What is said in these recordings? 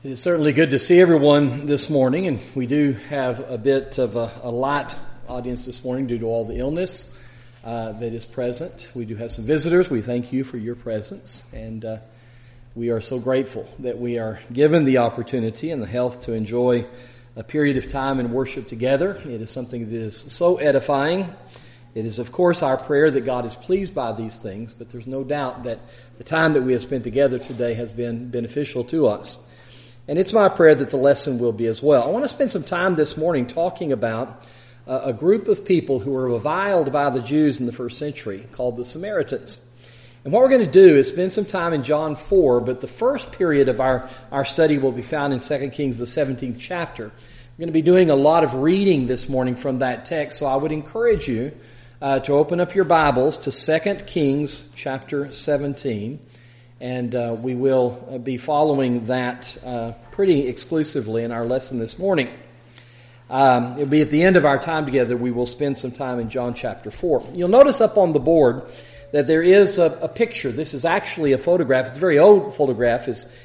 It is certainly good to see everyone this morning, and we do have a bit of a light audience this morning due to all the illness that is present. We do have some visitors. We thank you for your presence, and we are so grateful that we are given the opportunity and the health to enjoy a period of time in worship together. It is something that is so edifying. It is, of course, our prayer that God is pleased by these things, but there's no doubt that the time that we have spent together today has been beneficial to us. And it's my prayer that the lesson will be as well. I want to spend some time this morning talking about a group of people who were reviled by the Jews in the first century called the Samaritans. And what we're going to do is spend some time in John 4, but the first period of our study will be found in 2 Kings, the 17th chapter. We're going to be doing a lot of reading this morning from that text, so I would encourage you to open up your Bibles to 2 Kings chapter 17. And we will be following that pretty exclusively in our lesson this morning. It'll be at the end of our time together. We will spend some time in John chapter 4. You'll notice up on the board that there is a picture. This is actually a photograph. It's a very old photograph, as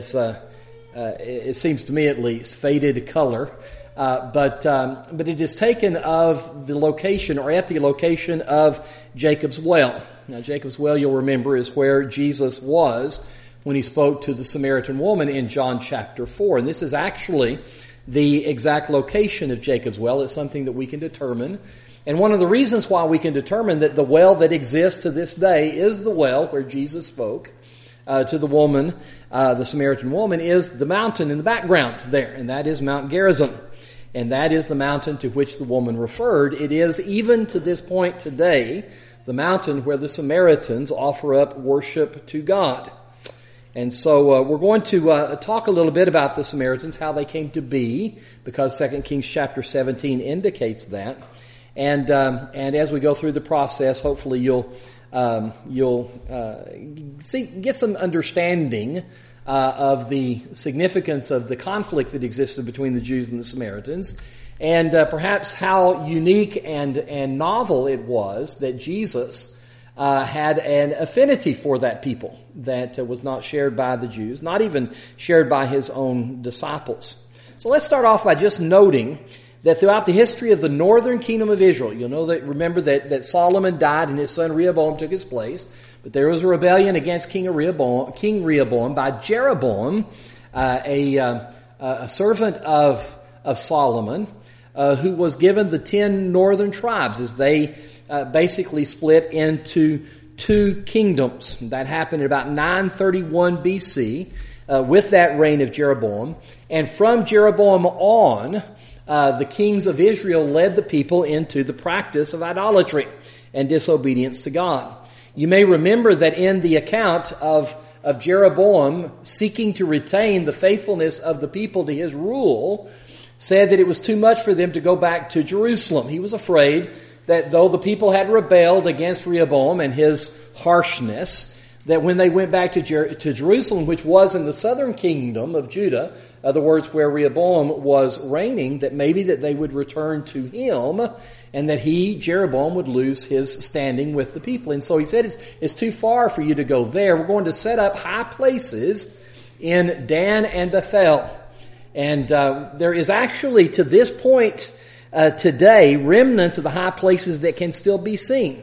it seems to me at least, faded color. But it is taken of the location, or at the location of Jacob's Well. Now, Jacob's Well, you'll remember, is where Jesus was when he spoke to the Samaritan woman in John chapter 4. And this is actually the exact location of Jacob's Well. It's something that we can determine. And one of the reasons why we can determine that the well that exists to this day is the well where Jesus spoke to the woman, the Samaritan woman, is the mountain in the background there. And that is Mount Gerizim. And that is the mountain to which the woman referred. It is, even to this point today, the mountain where the Samaritans offer up worship to God. And so we're going to talk a little bit about the Samaritans, how they came to be, because 2 Kings chapter 17 indicates that. And as we go through the process, hopefully you'll get some understanding of the significance of the conflict that existed between the Jews and the Samaritans, and perhaps how unique and novel it was that Jesus had an affinity for that people that was not shared by the Jews, not even shared by his own disciples. So let's start off by just noting that throughout the history of the northern kingdom of Israel, you'll know that, remember that Solomon died and his son Rehoboam took his place, but there was a rebellion against King Rehoboam by Jeroboam, a servant of Solomon, who was given the 10 northern tribes as they basically split into two kingdoms. That happened at about 931 BC with that reign of Jeroboam. And from Jeroboam on, the kings of Israel led the people into the practice of idolatry and disobedience to God. You may remember that in the account of Jeroboam seeking to retain the faithfulness of the people to his rule, said that it was too much for them to go back to Jerusalem. He was afraid that though the people had rebelled against Rehoboam and his harshness, that when they went back to Jerusalem, which was in the southern kingdom of Judah, in other words, where Rehoboam was reigning, that maybe that they would return to him, and that Jeroboam, would lose his standing with the people. And so he said, it's too far for you to go there. We're going to set up high places in Dan and Bethel. And there is actually, to this point today, remnants of the high places that can still be seen.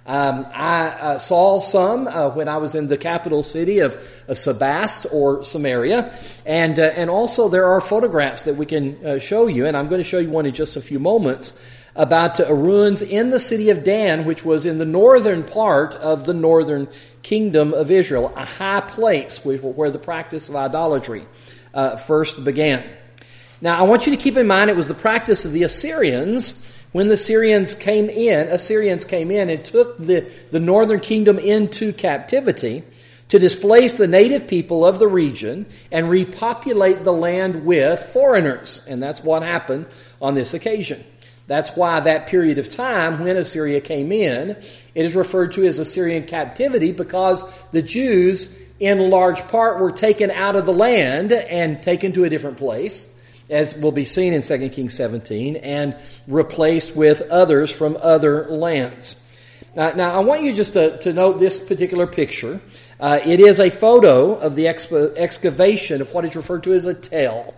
I saw some when I was in the capital city of Sebast or Samaria, and also there are photographs that we can show you, and I'm going to show you one in just a few moments, about ruins in the city of Dan, which was in the northern part of the northern kingdom of Israel, a high place where the practice of idolatry first began. Now, I want you to keep in mind it was the practice of the Assyrians. When the Assyrians came in and took the northern kingdom into captivity to displace the native people of the region and repopulate the land with foreigners. And that's what happened on this occasion. That's why that period of time when Assyria came in, it is referred to as Assyrian captivity, because the Jews in large part were taken out of the land and taken to a different place, as will be seen in 2 Kings 17, and replaced with others from other lands. Now I want you just to note this particular picture. It is a photo of the excavation of what is referred to as a tell.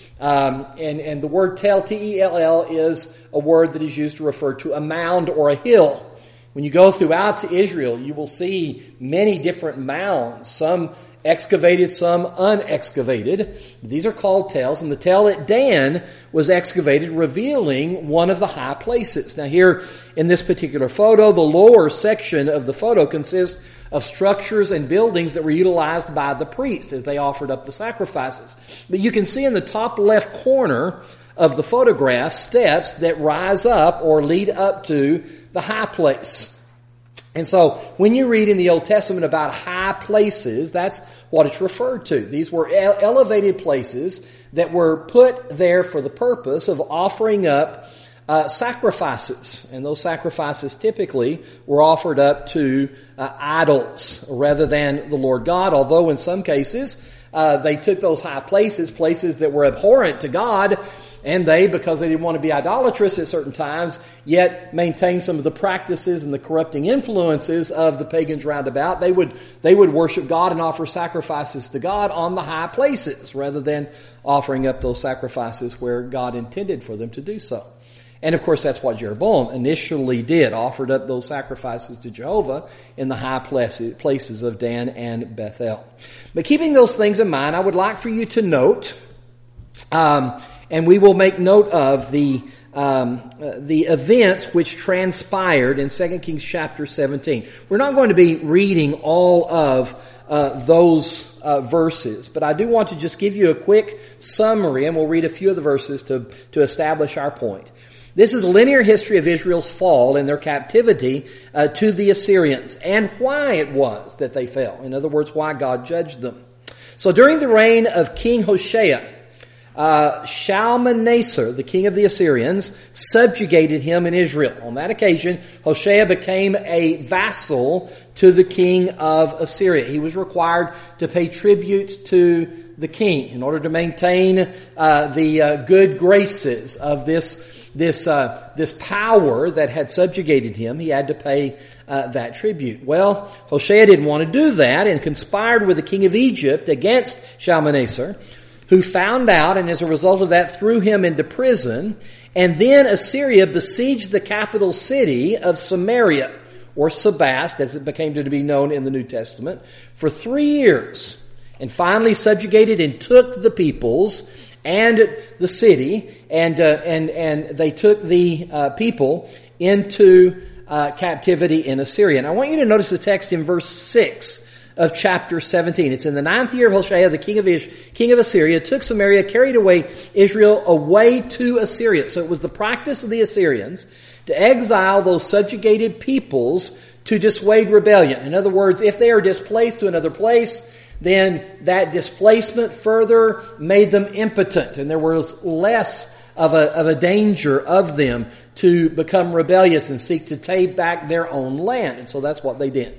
And the word tell, T-E-L-L, is a word that is used to refer to a mound or a hill. When you go throughout Israel, you will see many different mounds, some excavated, some unexcavated. These are called tells, and the tell at Dan was excavated, revealing one of the high places. Now here in this particular photo, the lower section of the photo consists of structures and buildings that were utilized by the priests as they offered up the sacrifices. But you can see in the top left corner of the photograph steps that rise up or lead up to the high place. And so when you read in the Old Testament about high places, that's what it's referred to. These were elevated places that were put there for the purpose of offering up sacrifices. And those sacrifices typically were offered up to idols rather than the Lord God, although in some cases they took those high places that were abhorrent to God, and they, because they didn't want to be idolatrous at certain times, yet maintain some of the practices and the corrupting influences of the pagans round about, they would worship God and offer sacrifices to God on the high places rather than offering up those sacrifices where God intended for them to do so. And of course, that's what Jeroboam initially did, offered up those sacrifices to Jehovah in the high places of Dan and Bethel. But keeping those things in mind, I would like for you to note, and we will make note of the events which transpired in 2 Kings chapter 17. We're not going to be reading all of those verses, but I do want to just give you a quick summary, and we'll read a few of the verses to establish our point. This is a linear history of Israel's fall and their captivity to the Assyrians, and why it was that they fell. In other words, why God judged them. So during the reign of King Hoshea, Shalmaneser, the king of the Assyrians, subjugated him in Israel. On that occasion, Hoshea became a vassal to the king of Assyria. He was required to pay tribute to the king in order to maintain the good graces of this power that had subjugated him. He had to pay that tribute. Well, Hoshea didn't want to do that and conspired with the king of Egypt against Shalmaneser, who found out, and as a result of that threw him into prison. And then Assyria besieged the capital city of Samaria, or Sebast, as it became to be known in the New Testament, for 3 years, and finally subjugated and took the peoples and the city, and they took the people into captivity in Assyria. And I want you to notice the text in verse 6 of chapter 17. It's in the 9th year of Hoshea, the king of Assyria, took Samaria, carried away Israel away to Assyria. So it was the practice of the Assyrians to exile those subjugated peoples to dissuade rebellion. In other words, if they are displaced to another place, then that displacement further made them impotent, and there was less of a danger of them to become rebellious and seek to take back their own land. And so that's what they did.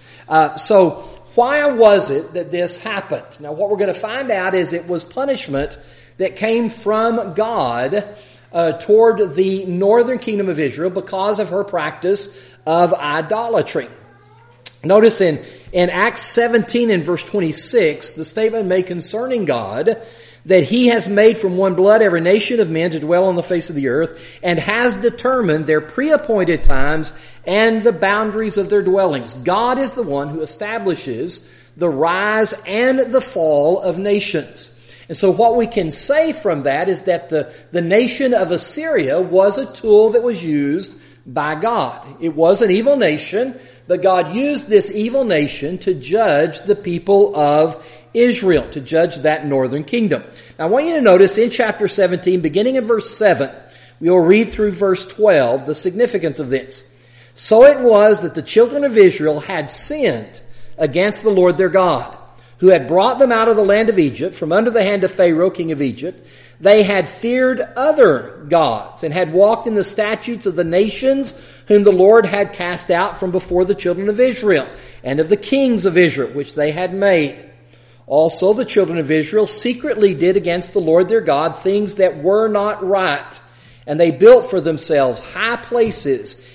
So why was it that this happened? Now, what we're going to find out is it was punishment that came from God toward the northern kingdom of Israel because of her practice of idolatry. Notice in Acts 17 and verse 26, the statement made concerning God that He has made from one blood every nation of men to dwell on the face of the earth, and has determined their pre-appointed times and the boundaries of their dwellings. God is the one who establishes the rise and the fall of nations. And so what we can say from that is that the nation of Assyria was a tool that was used by God. It was an evil nation, but God used this evil nation to judge the people of Israel, to judge that northern kingdom. Now I want you to notice in chapter 17, beginning in verse 7, we will read through verse 12, the significance of this. So it was that the children of Israel had sinned against the Lord their God, who had brought them out of the land of Egypt, from under the hand of Pharaoh, king of Egypt. They had feared other gods, and had walked in the statutes of the nations whom the Lord had cast out from before the children of Israel, and of the kings of Israel, which they had made. Also the children of Israel secretly did against the Lord their God things that were not right, and they built for themselves high places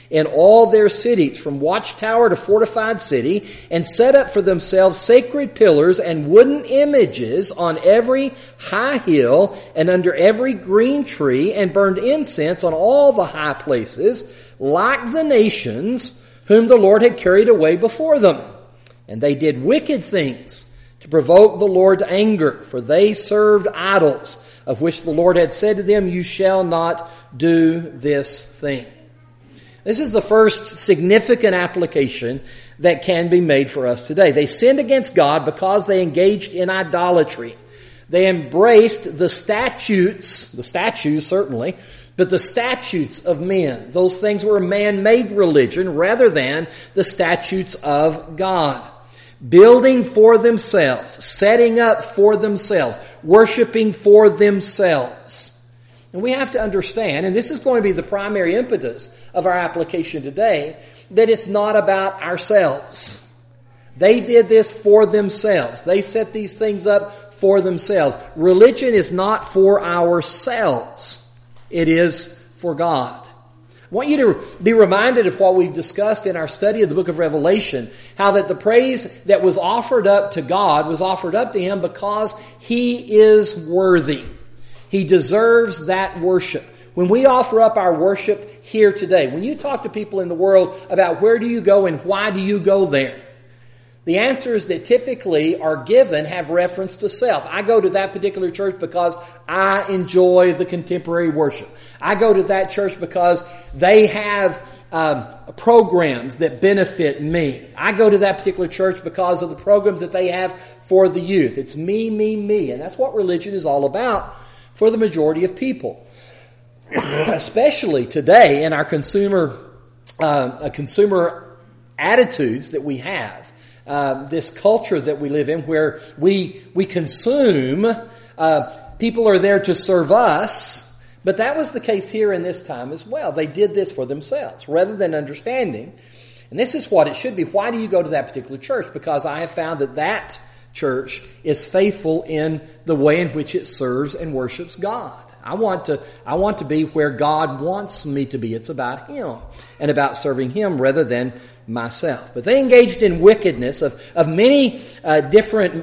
in all their cities, from watchtower to fortified city, and set up for themselves sacred pillars and wooden images on every high hill and under every green tree, and burned incense on all the high places, like the nations whom the Lord had carried away before them. And they did wicked things to provoke the Lord to anger, for they served idols, of which the Lord had said to them, you shall not do this thing. This is the first significant application that can be made for us today. They sinned against God because they engaged in idolatry. They embraced the statues certainly, but the statutes of men. Those things were man-made religion rather than the statutes of God. Building for themselves, setting up for themselves, worshiping for themselves. And we have to understand, and this is going to be the primary impetus of our application today, that it's not about ourselves. They did this for themselves. They set these things up for themselves. Religion is not for ourselves. It is for God. I want you to be reminded of what we've discussed in our study of the book of Revelation, how that the praise that was offered up to God was offered up to Him because He is worthy. He deserves that worship. When we offer up our worship here today, when you talk to people in the world about where do you go and why do you go there, the answers that typically are given have reference to self. I go to that particular church because I enjoy the contemporary worship. I go to that church because they have programs that benefit me. I go to that particular church because of the programs that they have for the youth. It's me, me, me. And that's what religion is all about for the majority of people. Especially today in our consumer attitudes that we have. This culture that we live in where we consume, people are there to serve us, but that was the case here in this time as well. They did this for themselves rather than understanding. And this is what it should be. Why do you go to that particular church? Because I have found that church is faithful in the way in which it serves and worships God. I want to be where God wants me to be. It's about Him and about serving Him rather than myself. But they engaged in wickedness of many different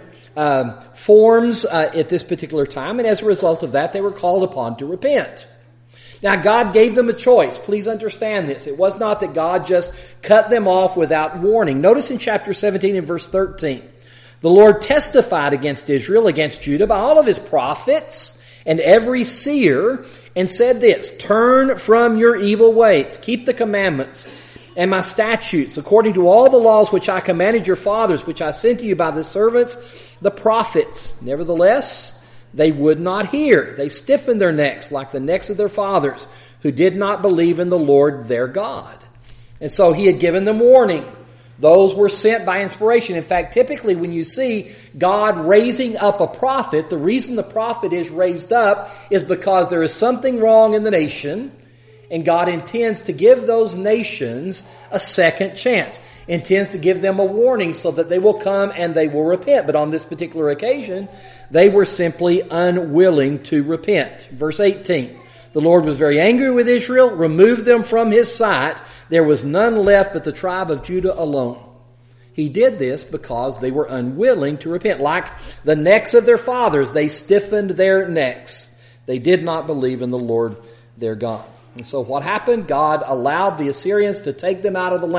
forms at this particular time, and as a result of that, they were called upon to repent. Now, God gave them a choice. Please understand this. It was not that God just cut them off without warning. Notice in chapter 17 and verse 13, the Lord testified against Israel, against Judah, by all of His prophets and every seer, and said this, turn from your evil ways, keep the commandments and my statutes, according to all the laws which I commanded your fathers, which I sent to you by the servants, the prophets. Nevertheless, they would not hear. They stiffened their necks like the necks of their fathers, who did not believe in the Lord their God. And so He had given them warning. Those were sent by inspiration. In fact, typically when you see God raising up a prophet, the reason the prophet is raised up is because there is something wrong in the nation, and God intends to give those nations a second chance. Intends to give them a warning so that they will come and they will repent. But on this particular occasion, they were simply unwilling to repent. Verse 18, the Lord was very angry with Israel, removed them from His sight. There was none left but the tribe of Judah alone. He did this because they were unwilling to repent. Like the necks of their fathers, they stiffened their necks. They did not believe in the Lord their God. And so what happened? God allowed the Assyrians to take them out of the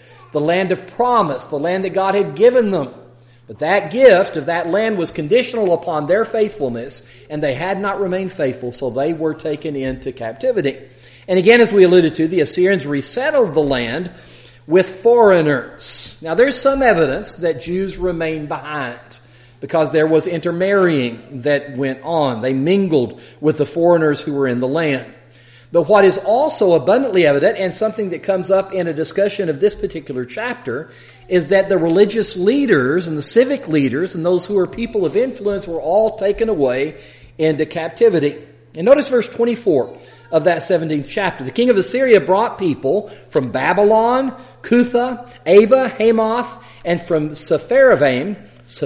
land of promise, the land that God had given them. But that gift of that land was conditional upon their faithfulness, and they had not remained faithful, so they were taken into captivity. And again, as we alluded to, the Assyrians resettled the land with foreigners. Now, there's some evidence that Jews remained behind because there was intermarrying that went on. They mingled with the foreigners who were in the land. But what is also abundantly evident, and something that comes up in a discussion of this particular chapter, is that the religious leaders and the civic leaders and those who were people of influence were all taken away into captivity. And notice verse 24 of that 17th chapter. The king of Assyria brought people from Babylon, Cutha, Ava, Hamath, and from Sepharvaim,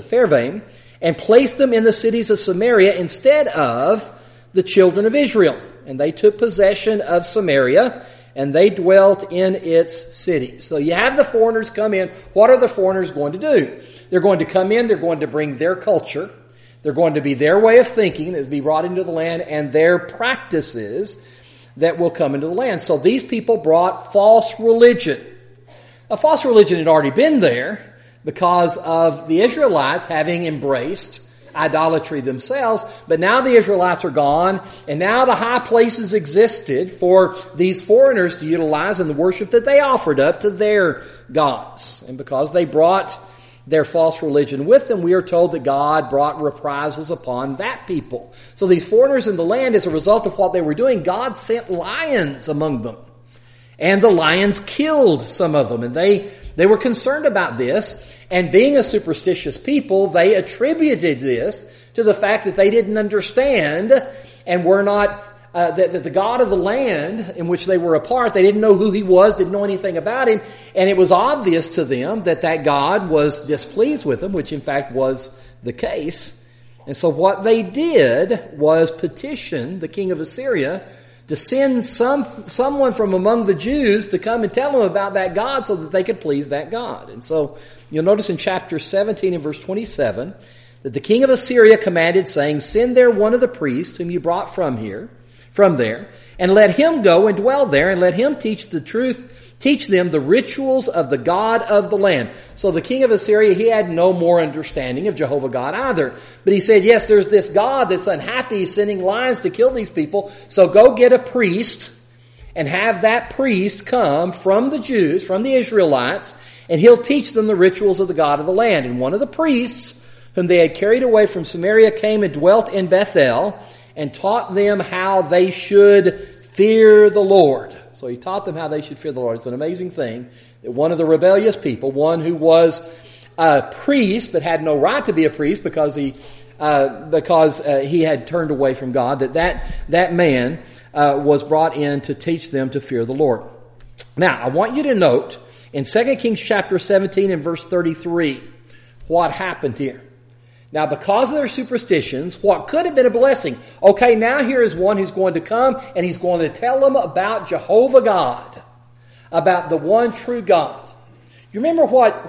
and placed them in the cities of Samaria instead of the children of Israel. And they took possession of Samaria and they dwelt in its cities. So you have the foreigners come in. What are the foreigners going to do? They're going to come in, they're going to bring their culture, they're going to be their way of thinking that's be brought into the land, and their practices that will come into the land. So these people brought false religion. A false religion had already been there because of the Israelites having embraced idolatry themselves, but now the Israelites are gone, and now the high places existed for these foreigners to utilize in the worship that they offered up to their gods. And because they brought their false religion with them, we are told that God brought reprisals upon that people. So these foreigners in the land, as a result of what they were doing, God sent lions among them. And the lions killed some of them. And they were concerned about this. And being a superstitious people, they attributed this to the fact that they didn't understand and were not, that the God of the land in which they were a part, they didn't know who He was, didn't know anything about Him. And it was obvious to them that God was displeased with them, which in fact was the case. And so what they did was petition the king of Assyria to send someone from among the Jews to come and tell them about that God so that they could please that God. And so you'll notice in chapter 17 and verse 27 that the king of Assyria commanded, saying, "Send there one of the priests whom you brought from there, and let him go and dwell there, and let him teach them the rituals of the God of the land." So the king of Assyria, he had no more understanding of Jehovah God either. But he said, yes, there's this God that's unhappy, he's sending lions to kill these people, so go get a priest and have that priest come from the Jews, from the Israelites, and he'll teach them the rituals of the God of the land. And one of the priests whom they had carried away from Samaria came and dwelt in Bethel and taught them how they should fear the Lord. So he taught them how they should fear the Lord. It's an amazing thing that one of the rebellious people, one who was a priest but had no right to be a priest because he had turned away from God, that man was brought in to teach them to fear the Lord. Now, I want you to note in 2 Kings chapter 17 and verse 33 what happened here. Now, because of their superstitions, what could have been a blessing? Okay, now here is one who's going to come and he's going to tell them about Jehovah God, about the one true God. You remember what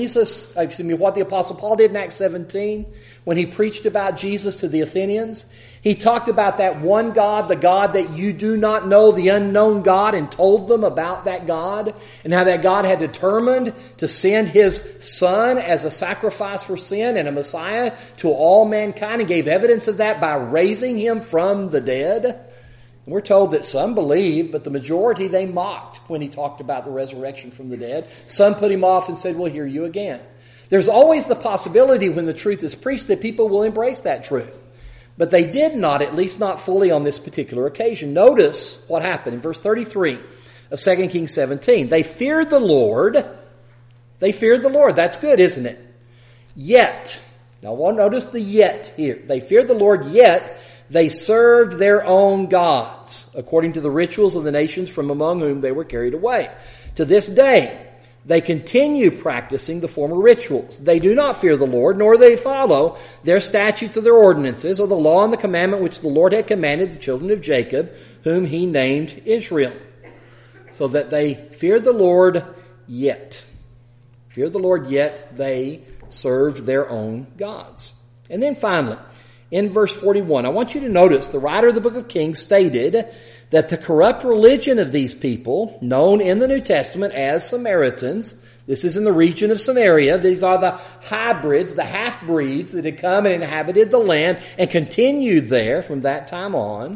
the Apostle Paul did in Acts 17 when he preached about Jesus to the Athenians? He talked about that one God, the God that you do not know, the unknown God, and told them about that God and how that God had determined to send His Son as a sacrifice for sin and a Messiah to all mankind, and gave evidence of that by raising Him from the dead. And we're told that some believed, but the majority, they mocked when He talked about the resurrection from the dead. Some put Him off and said, "We'll hear you again." There's always the possibility when the truth is preached that people will embrace that truth. But they did not, at least not fully on this particular occasion. Notice what happened in verse 33 of 2 Kings 17. They feared the Lord. They feared the Lord. That's good, isn't it? Yet, now notice the yet here. They feared the Lord, yet they served their own gods, according to the rituals of the nations from among whom they were carried away. To this day, they continue practicing the former rituals. They do not fear the Lord, nor they follow their statutes or their ordinances, or the law and the commandment which the Lord had commanded the children of Jacob, whom He named Israel. So that they feared the Lord, yet. Feared the Lord, yet they served their own gods. And then finally, in verse 41, I want you to notice the writer of the book of Kings stated that the corrupt religion of these people, known in the New Testament as Samaritans, this is in the region of Samaria. These are the hybrids, the half-breeds that had come and inhabited the land and continued there from that time on.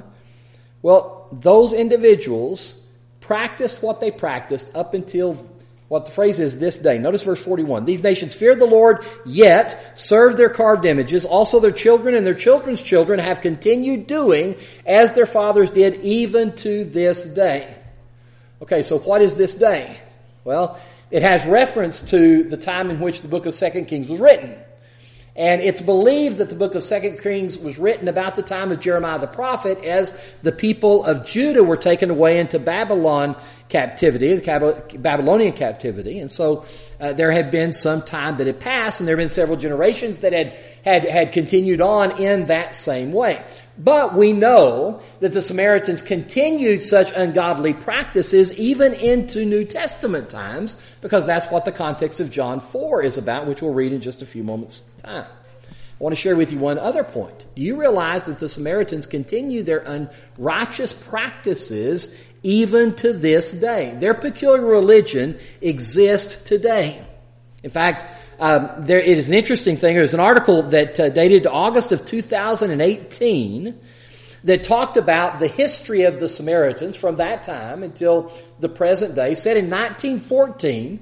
Well, those individuals practiced what they practiced up until what the phrase is, this day. Notice verse 41. These nations feared the Lord, yet served their carved images. Also their children and their children's children have continued doing as their fathers did, even to this day. Okay, so what is this day? Well, it has reference to the time in which the book of 2 Kings was written. And it's believed that the book of 2 Kings was written about the time of Jeremiah the prophet, as the people of Judah were taken away into Babylon captivity, the Babylonian captivity. And so there had been some time that had passed, and there had been several generations that had continued on in that same way. But we know that the Samaritans continued such ungodly practices even into New Testament times, because that's what the context of John 4 is about, which we'll read in just a few moments' time. I want to share with you one other point. Do you realize that the Samaritans continue their unrighteous practices even to this day? Their peculiar religion exists today. In fact, it is an interesting thing. There's an article that dated to August of 2018 that talked about the history of the Samaritans from that time until the present day. Said in 1919,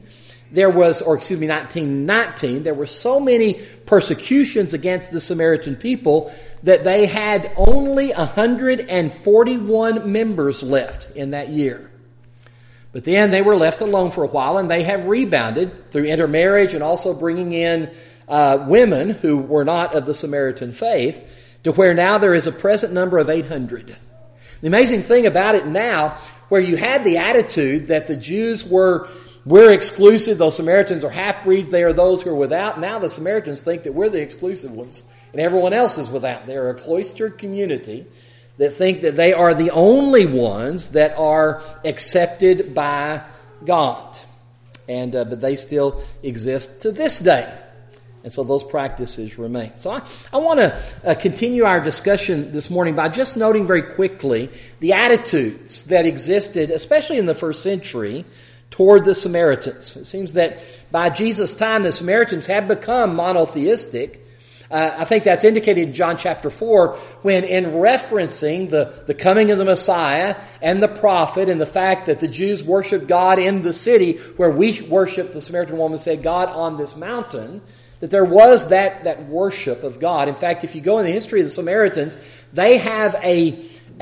1919, there were so many persecutions against the Samaritan people that they had only 141 members left in that year. But then they were left alone for a while, and they have rebounded through intermarriage and also bringing in women who were not of the Samaritan faith, to where now there is a present number of 800. The amazing thing about it now, where you had the attitude that the Jews we're exclusive, those Samaritans are half-breeds, they are those who are without. Now the Samaritans think that we're the exclusive ones and everyone else is without. They are a cloistered community that think that they are the only ones that are accepted by God. But they still exist to this day. And so those practices remain. So I want to continue our discussion this morning by just noting very quickly the attitudes that existed, especially in the first century, toward the Samaritans. It seems that by Jesus' time, the Samaritans have become monotheistic. I think that's indicated in John chapter 4, when in referencing the coming of the Messiah and the prophet and the fact that the Jews worship God in the city where we worship, the Samaritan woman said, God on this mountain, that there was that worship of God. In fact, if you go in the history of the Samaritans, they have a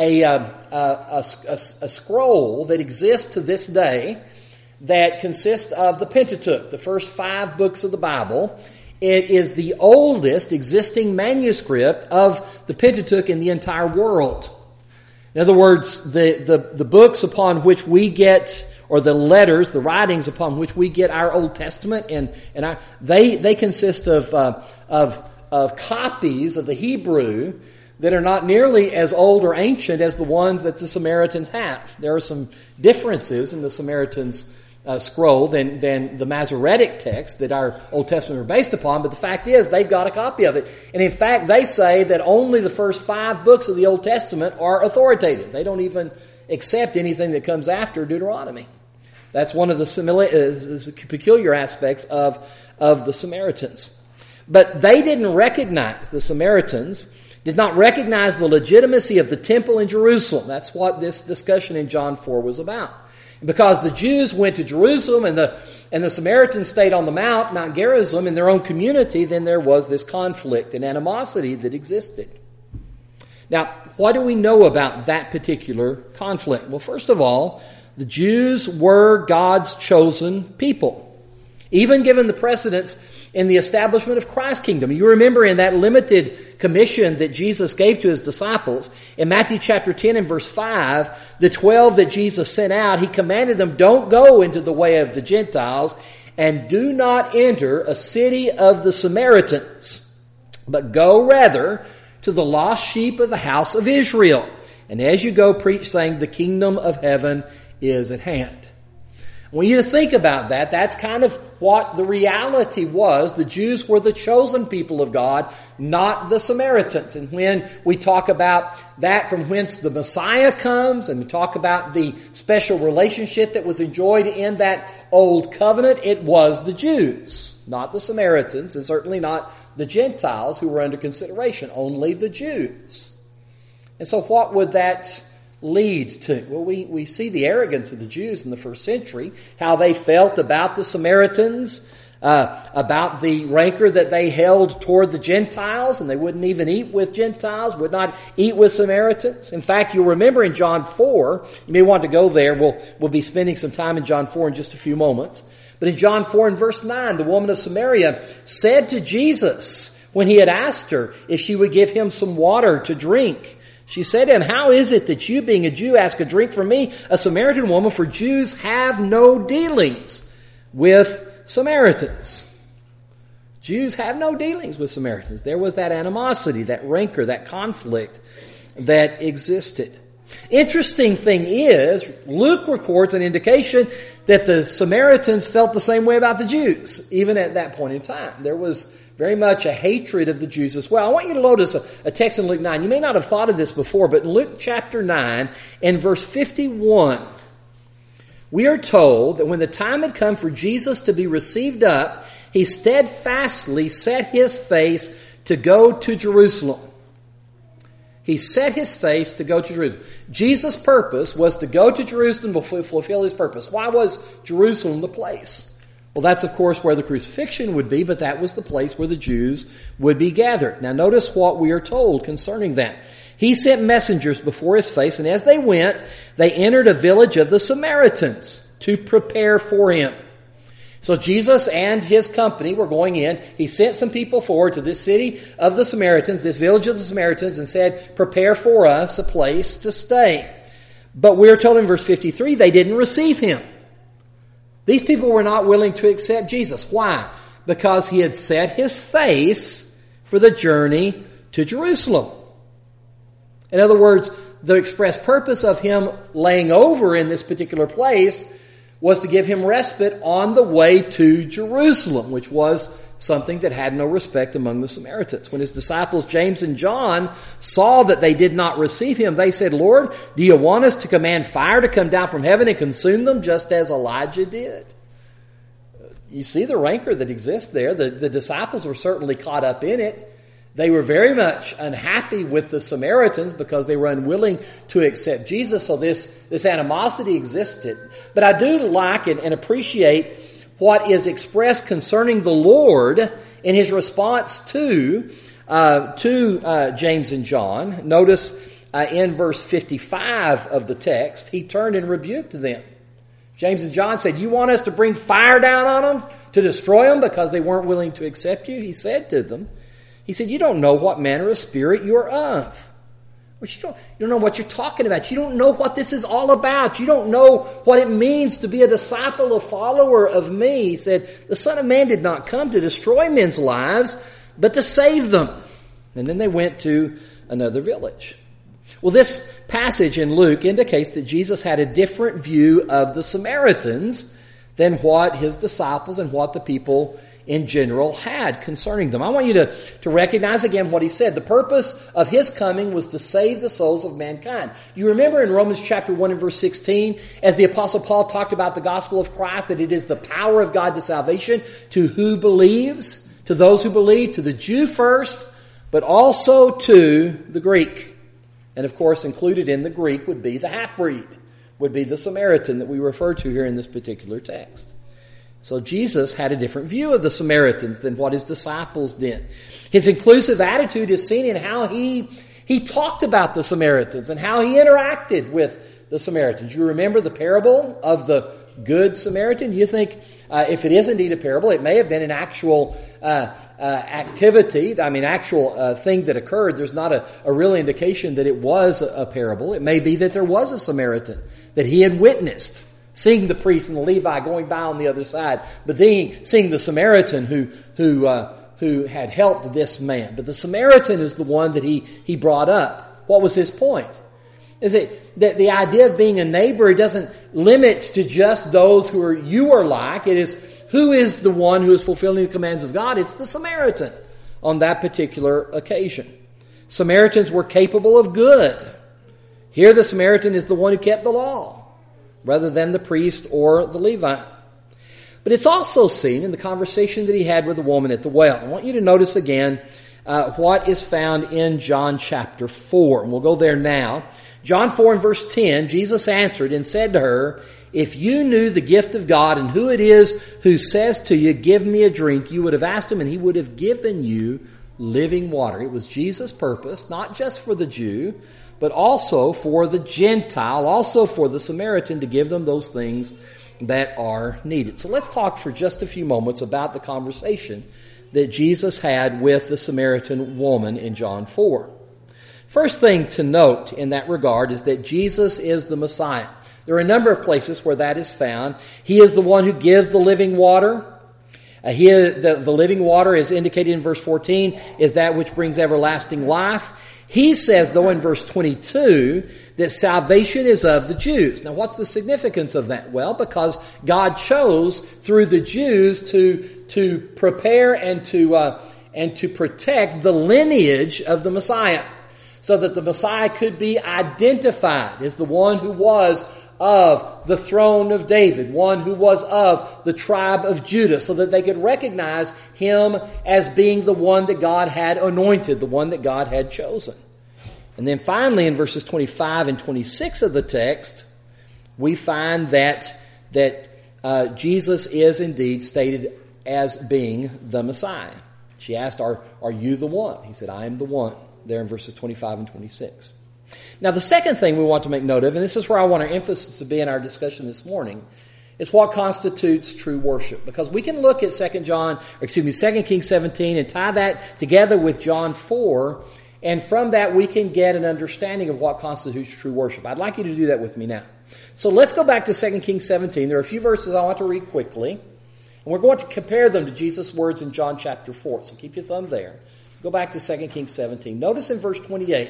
scroll that exists to this day that consists of the Pentateuch, the first 5 books of the Bible. It is the oldest existing manuscript of the Pentateuch in the entire world. In other words, the books upon which we get, or the letters, the writings upon which we get our Old Testament, they consist of copies of the Hebrew that are not nearly as old or ancient as the ones that the Samaritans have. There are some differences in the Samaritans' scroll than the Masoretic text that our Old Testament are based upon, but the fact is they've got a copy of it. And in fact, they say that only the first 5 books of the Old Testament are authoritative. They don't even accept anything that comes after Deuteronomy. That's one of the peculiar aspects of the Samaritans. But they didn't recognize, the Samaritans did not recognize the legitimacy of the temple in Jerusalem. That's what this discussion in John 4 was about. Because the Jews went to Jerusalem and the Samaritans stayed on the Mount Gerizim, in their own community, then there was this conflict and animosity that existed. Now, what do we know about that particular conflict? Well, first of all, the Jews were God's chosen people, even given the precedence in the establishment of Christ's kingdom. You remember in that limited commission that Jesus gave to his disciples, in Matthew chapter 10 and verse 5, the 12 that Jesus sent out, he commanded them, don't go into the way of the Gentiles, and do not enter a city of the Samaritans, but go rather to the lost sheep of the house of Israel. And as you go, preach, saying, the kingdom of heaven is at hand. I want you to think about that. That's kind of what the reality was. The Jews were the chosen people of God, not the Samaritans. And when we talk about that from whence the Messiah comes, and we talk about the special relationship that was enjoyed in that old covenant, it was the Jews, not the Samaritans, and certainly not the Gentiles who were under consideration, only the Jews. And so what would that lead to? Well, we see the arrogance of the Jews in the first century, how they felt about the Samaritans, about the rancor that they held toward the Gentiles, and they wouldn't even eat with Gentiles, would not eat with Samaritans. In fact, you'll remember in John 4, you may want to go there, we'll be spending some time in John 4 in just a few moments. But in John 4 and verse 9, the woman of Samaria said to Jesus, when he had asked her if she would give him some water to drink, She said to him, "How is it that you, being a Jew, ask a drink from me, a Samaritan woman? For Jews have no dealings with Samaritans." Jews have no dealings with Samaritans. There was that animosity, that rancor, that conflict that existed. Interesting thing is, Luke records an indication that the Samaritans felt the same way about the Jews, even at that point in time. There was very much a hatred of the Jews as well. I want you to notice a text in Luke 9. You may not have thought of this before, but in Luke chapter 9 and verse 51, we are told that when the time had come for Jesus to be received up, he steadfastly set his face to go to Jerusalem. He set his face to go to Jerusalem. Jesus' purpose was to go to Jerusalem to fulfill his purpose. Why was Jerusalem the place? Well, that's of course where the crucifixion would be, but that was the place where the Jews would be gathered. Now notice what we are told concerning that. He sent messengers before his face, and as they went, they entered a village of the Samaritans to prepare for him. So Jesus and his company were going in. He sent some people forward to this city of the Samaritans, this village of the Samaritans, and said, "Prepare for us a place to stay." But we're told in verse 53, they didn't receive him. These people were not willing to accept Jesus. Why? Because he had set his face for the journey to Jerusalem. In other words, the express purpose of him laying over in this particular place was to give him respite on the way to Jerusalem, which was something that had no respect among the Samaritans. When his disciples James and John saw that they did not receive him, they said, "Lord, do you want us to command fire to come down from heaven and consume them just as Elijah did?" You see the rancor that exists there. The disciples were certainly caught up in it. They were very much unhappy with the Samaritans because they were unwilling to accept Jesus. So this animosity existed. But I do like and appreciate what is expressed concerning the Lord in his response to James and John. Notice in verse 55 of the text, he turned and rebuked them. James and John said, "You want us to bring fire down on them to destroy them because they weren't willing to accept you?" He said to them, he said, "You don't know what manner of spirit you're of." Which you don't know what you're talking about. You don't know what this is all about. You don't know what it means to be a disciple, a follower of me. He said, "The Son of Man did not come to destroy men's lives, but to save them." And then they went to another village. Well, this passage in Luke indicates that Jesus had a different view of the Samaritans than what his disciples and what the people in general had concerning them. I want you to recognize again what he said. The purpose of his coming was to save the souls of mankind. You remember in Romans chapter 1 and verse 16, as the Apostle Paul talked about the gospel of Christ, that it is the power of God to salvation to who believes, to those who believe, to the Jew first, but also to the Greek. And of course, included in the Greek would be the half-breed, would be the Samaritan that we refer to here in this particular text. So Jesus had a different view of the Samaritans than what his disciples did. His inclusive attitude is seen in how he talked about the Samaritans and how he interacted with the Samaritans. You remember the parable of the Good Samaritan? You think if it is indeed a parable, it may have been an actual activity, actual thing that occurred. There's not a real indication that it was a parable. It may be that there was a Samaritan that he had witnessed, seeing the priest and the Levi going by on the other side, but then seeing the Samaritan who had helped this man. But the Samaritan is the one that he brought up. What was his point? Is it that the idea of being a neighbor, it doesn't limit to just those who you are like. It is who is the one who is fulfilling the commands of God. It's the Samaritan on that particular occasion. Samaritans were capable of good. Here the Samaritan is the one who kept the law, rather than the priest or the Levite. But it's also seen in the conversation that he had with the woman at the well. I want you to notice again what is found in John chapter 4. And we'll go there now. John 4 and verse 10, Jesus answered and said to her, "If you knew the gift of God and who it is who says to you, 'Give me a drink,' you would have asked him and he would have given you living water." It was Jesus' purpose, not just for the Jew, but also for the Gentile, also for the Samaritan, to give them those things that are needed. So let's talk for just a few moments about the conversation that Jesus had with the Samaritan woman in John 4. First thing to note in that regard is that Jesus is the Messiah. There are a number of places where that is found. He is the one who gives the living water. The living water, is indicated in verse 14, is that which brings everlasting life. He says, though, in verse 22, that salvation is of the Jews. Now, what's the significance of that? Well, because God chose through the Jews to prepare and to protect the lineage of the Messiah, so that the Messiah could be identified as the one who was of the throne of David, one who was of the tribe of Judah, so that they could recognize him as being the one that God had anointed, the one that God had chosen. And then finally, in verses 25 and 26 of the text, we find that Jesus is indeed stated as being the Messiah. She asked, are you the one? He said, I am the one, there in verses 25 and 26. Now, the second thing we want to make note of, and this is where I want our emphasis to be in our discussion this morning, is what constitutes true worship. Because we can look at 2 Kings 17 and tie that together with John 4, and from that we can get an understanding of what constitutes true worship. I'd like you to do that with me now. So let's go back to 2 Kings 17. There are a few verses I want to read quickly, and we're going to compare them to Jesus' words in John chapter 4. So keep your thumb there. Go back to 2 Kings 17. Notice in verse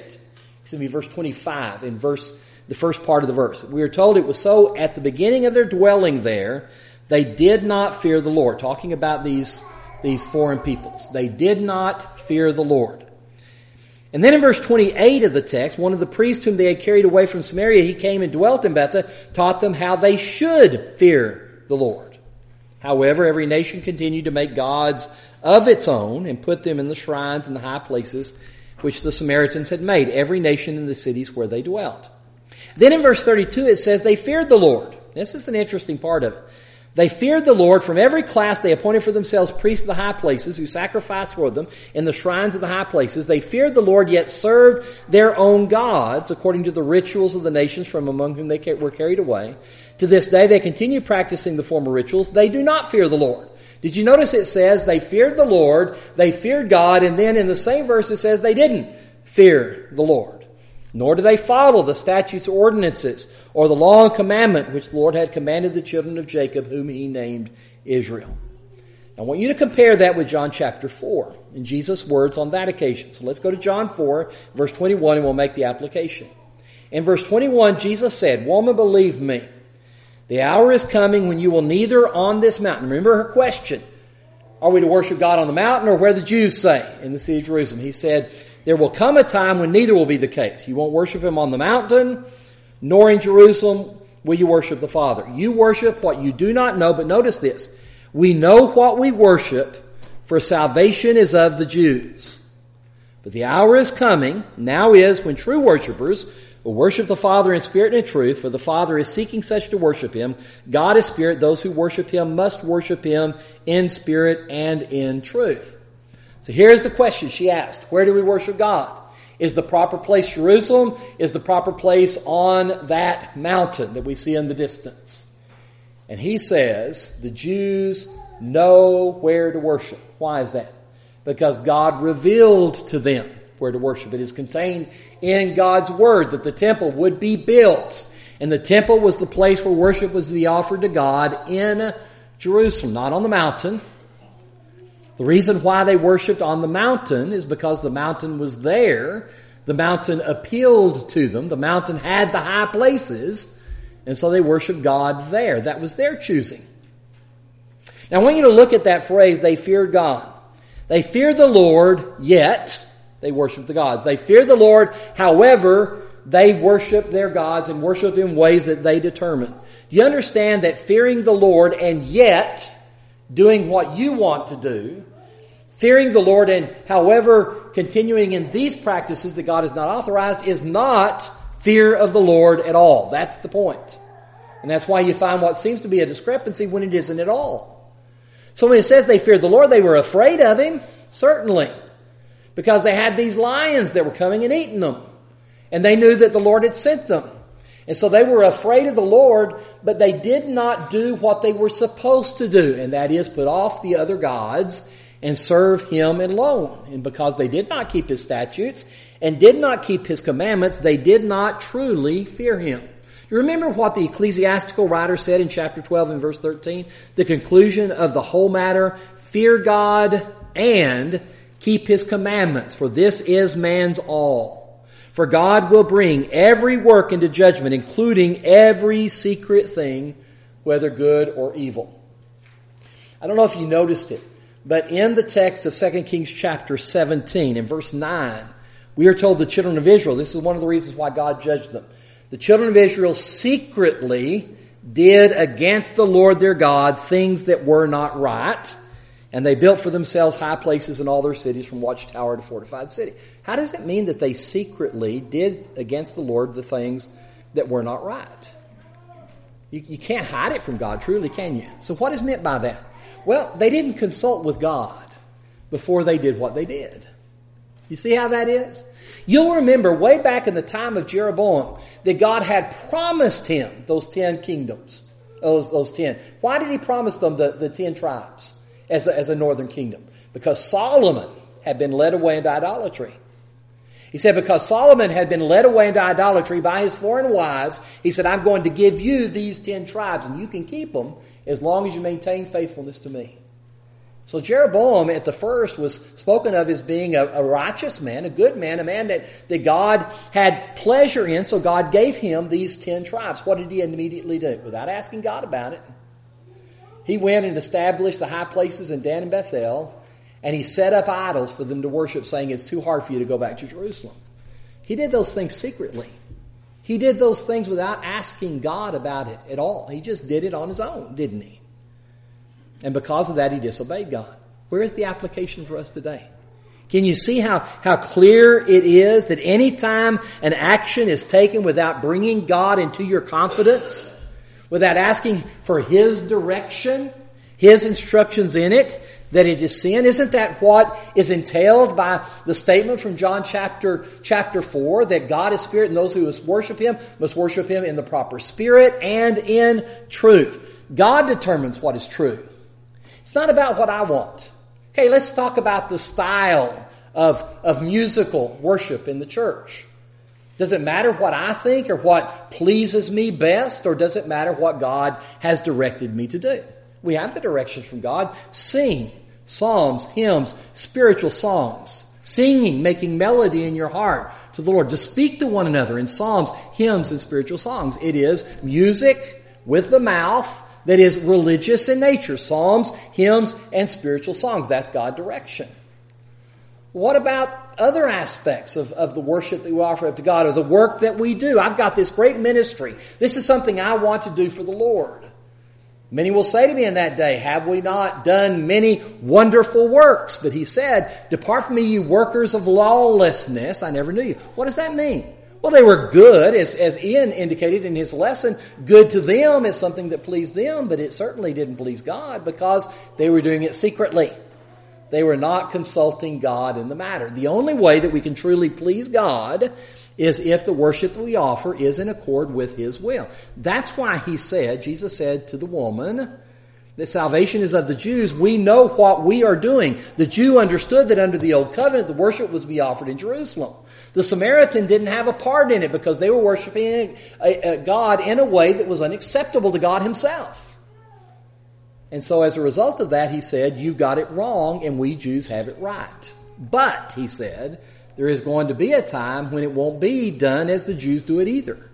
25, in the first part of the verse. We are told it was so at the beginning of their dwelling there, they did not fear the Lord. Talking about these foreign peoples. They did not fear the Lord. And then in verse 28 of the text, one of the priests whom they had carried away from Samaria, he came and dwelt in Bethel, taught them how they should fear the Lord. However, every nation continued to make gods of its own and put them in the shrines and the high places which the Samaritans had made, every nation in the cities where they dwelt. Then in verse 32 it says they feared the Lord. This is an interesting part of it. They feared the Lord. From every class they appointed for themselves priests of the high places who sacrificed for them in the shrines of the high places. They feared the Lord, yet served their own gods according to the rituals of the nations from among whom they were carried away. To this day they continue practicing the former rituals. They do not fear the Lord. Did you notice it says they feared the Lord, they feared God, and then in the same verse it says they didn't fear the Lord. Nor do they follow the statutes or ordinances or the law and commandment which the Lord had commanded the children of Jacob, whom he named Israel. I want you to compare that with John chapter 4 and Jesus' words on that occasion. So let's go to John 4, verse 21, and we'll make the application. In verse 21, Jesus said, "Woman, believe me, the hour is coming when you will neither on this mountain." Remember her question. Are we to worship God on the mountain or where the Jews say in the city of Jerusalem? He said, there will come a time when neither will be the case. You won't worship him on the mountain, nor in Jerusalem will you worship the Father. You worship what you do not know, but notice this. We know what we worship, for salvation is of the Jews. But the hour is coming, now is, when true worshipers will worship the Father in spirit and in truth, for the Father is seeking such to worship him. God is spirit. Those who worship him must worship him in spirit and in truth. So here's the question she asked. Where do we worship God? Is the proper place Jerusalem? Is the proper place on that mountain that we see in the distance? And he says the Jews know where to worship. Why is that? Because God revealed to them where to worship. It is contained in God's word that the temple would be built. And the temple was the place where worship was to be offered to God in Jerusalem, not on the mountain. The reason why they worshipped on the mountain is because the mountain was there. The mountain appealed to them. The mountain had the high places. And so they worshiped God there. That was their choosing. Now I want you to look at that phrase, they feared God. They feared the Lord, yet they worshiped the gods. They feared the Lord, however, they worshiped their gods and worshiped in ways that they determined. Do you understand that fearing the Lord and yet doing what you want to do, fearing the Lord and however continuing in these practices that God has not authorized is not fear of the Lord at all. That's the point. And that's why you find what seems to be a discrepancy when it isn't at all. So when it says they feared the Lord, they were afraid of him, certainly, because they had these lions that were coming and eating them. And they knew that the Lord had sent them. And so they were afraid of the Lord, but they did not do what they were supposed to do, and that is put off the other gods and serve him alone. And because they did not keep his statutes and did not keep his commandments, they did not truly fear him. You remember what the ecclesiastical writer said in chapter 12 and verse 13? The conclusion of the whole matter, fear God and keep his commandments, for this is man's all. For God will bring every work into judgment, including every secret thing, whether good or evil. I don't know if you noticed it, but in the text of 2 Kings chapter 17, in verse 9, we are told the children of Israel, this is one of the reasons why God judged them, the children of Israel secretly did against the Lord their God things that were not right, and they built for themselves high places in all their cities, from watchtower to fortified city. How does it mean that they secretly did against the Lord the things that were not right? You can't hide it from God, truly, can you? So what is meant by that? Well, they didn't consult with God before they did what they did. You see how that is? You'll remember way back in the time of Jeroboam that God had promised him those 10 kingdoms, those 10. Why did he promise them the 10 tribes as a northern kingdom? Because Solomon had been led away into idolatry. He said, because Solomon had been led away into idolatry by his foreign wives, he said, I'm going to give you these 10 tribes, and you can keep them as long as you maintain faithfulness to me. So Jeroboam at the first was spoken of as being a righteous man, a good man, a man that God had pleasure in, so God gave him these 10 tribes. What did he immediately do? Without asking God about it, he went and established the high places in Dan and Bethel, and he set up idols for them to worship, saying it's too hard for you to go back to Jerusalem. He did those things secretly. He did those things without asking God about it at all. He just did it on his own, didn't he? And because of that, he disobeyed God. Where is the application for us today? Can you see how clear it is that any time an action is taken without bringing God into your confidence, without asking for his direction, his instructions in it, that it is sin? Isn't that what is entailed by the statement from John chapter 4, that God is spirit and those who worship him must worship him in the proper spirit and in truth? God determines what is true. It's not about what I want. Okay, let's talk about the style of musical worship in the church. Does it matter what I think or what pleases me best, or does it matter what God has directed me to do? We have the directions from God. Sing psalms, hymns, spiritual songs. Singing, making melody in your heart to the Lord. To speak to one another in psalms, hymns, and spiritual songs. It is music with the mouth that is religious in nature. Psalms, hymns, and spiritual songs. That's God's direction. What about other aspects of the worship that we offer up to God, or the work that we do? I've got this great ministry. This is something I want to do for the Lord. Many will say to me in that day, have we not done many wonderful works? But he said, depart from me, you workers of lawlessness. I never knew you. What does that mean? Well, they were good, as Ian indicated in his lesson. Good to them is something that pleased them, but it certainly didn't please God because they were doing it secretly. They were not consulting God in the matter. The only way that we can truly please God is if the worship that we offer is in accord with his will. That's why Jesus said to the woman, that salvation is of the Jews. We know what we are doing. The Jew understood that under the Old Covenant, the worship was to be offered in Jerusalem. The Samaritan didn't have a part in it because they were worshiping God in a way that was unacceptable to God himself. And so as a result of that, he said, you've got it wrong and we Jews have it right. But, he said, there is going to be a time when it won't be done as the Jews do it either.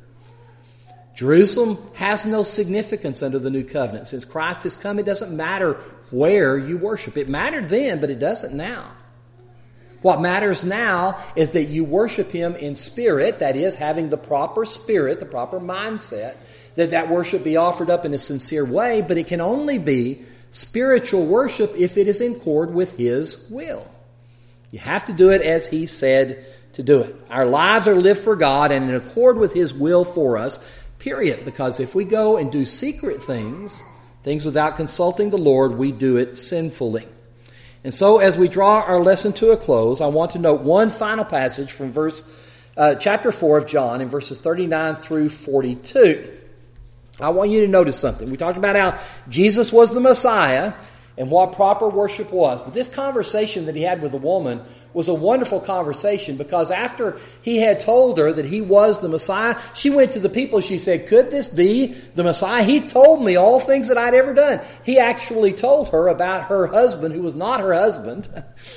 Jerusalem has no significance under the new covenant. Since Christ has come, it doesn't matter where you worship. It mattered then, but it doesn't now. What matters now is that you worship him in spirit, that is, having the proper spirit, the proper mindset, that worship be offered up in a sincere way, but it can only be spiritual worship if it is in accord with his will. You have to do it as he said to do it. Our lives are lived for God and in accord with his will for us, period. Because if we go and do secret things without consulting the Lord, we do it sinfully. And so as we draw our lesson to a close, I want to note one final passage from chapter 4 of John in verses 39 through 42. I want you to notice something. We talked about how Jesus was the Messiah and what proper worship was. But this conversation that he had with the woman was a wonderful conversation, because after he had told her that he was the Messiah, she went to the people. She said, could this be the Messiah? He told me all things that I'd ever done. He actually told her about her husband, who was not her husband,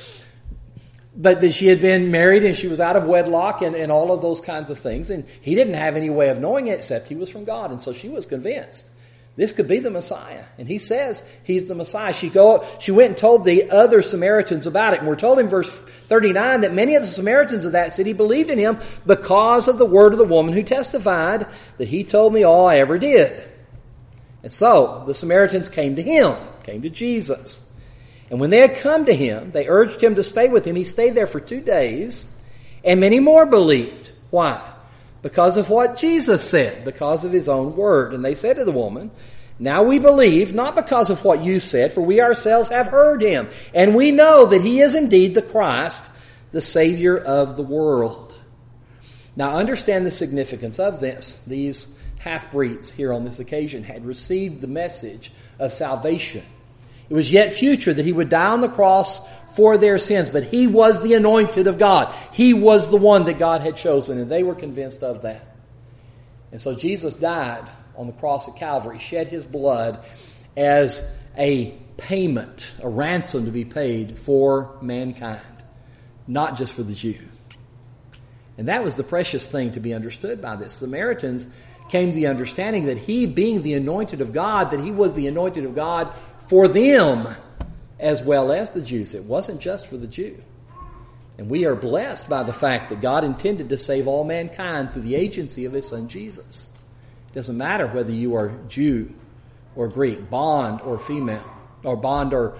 but that she had been married and she was out of wedlock and all of those kinds of things. And he didn't have any way of knowing it except he was from God. And so she was convinced this could be the Messiah. And he says he's the Messiah. She went and told the other Samaritans about it. And we're told in verse 39 that many of the Samaritans of that city believed in him because of the word of the woman who testified that he told me all I ever did. And so the Samaritans came to him, came to Jesus. And when they had come to him, they urged him to stay with him. He stayed there for 2 days, and many more believed. Why? Because of what Jesus said, because of his own word. And they said to the woman, now we believe, not because of what you said, for we ourselves have heard him, and we know that he is indeed the Christ, the Savior of the world. Now understand the significance of this. These half-breeds here on this occasion had received the message of salvation. It was yet future that he would die on the cross for their sins, but he was the anointed of God. He was the one that God had chosen, and they were convinced of that. And so Jesus died on the cross at Calvary, shed his blood as a payment, a ransom to be paid for mankind, not just for the Jew. And that was the precious thing to be understood by this. Samaritans came to the understanding that he, being the anointed of God, that he was the anointed of God for them as well as the Jews. It wasn't just for the Jew. And we are blessed by the fact that God intended to save all mankind through the agency of his Son Jesus. It doesn't matter whether you are Jew or Greek, bond or female, or bond or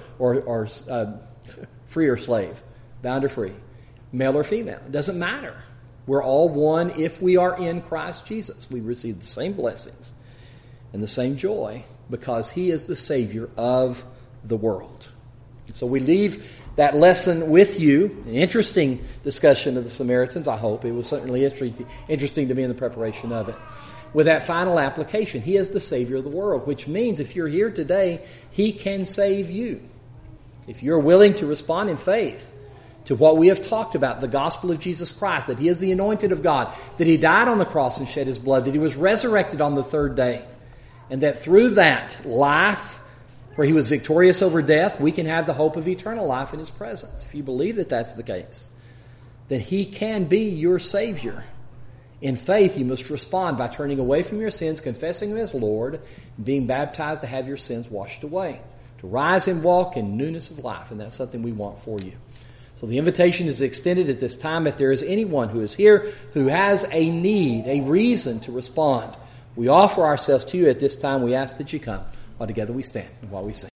free or slave, bound or free, male or female. It doesn't matter. We're all one if we are in Christ Jesus. We receive the same blessings and the same joy because he is the Savior of the world. So we leave that lesson with you. An interesting discussion of the Samaritans, I hope. It was certainly interesting to me in the preparation of it. With that final application, he is the Savior of the world, which means if you're here today, he can save you. If you're willing to respond in faith to what we have talked about, the gospel of Jesus Christ, that he is the anointed of God, that he died on the cross and shed his blood, that he was resurrected on the third day, and that through that life, where he was victorious over death, we can have the hope of eternal life in his presence. If you believe that that's the case, that he can be your Savior. In faith, you must respond by turning away from your sins, confessing him as Lord, and being baptized to have your sins washed away, to rise and walk in newness of life. And that's something we want for you. So the invitation is extended at this time. If there is anyone who is here who has a need, a reason to respond, we offer ourselves to you at this time. We ask that you come. While together we stand and while we sing.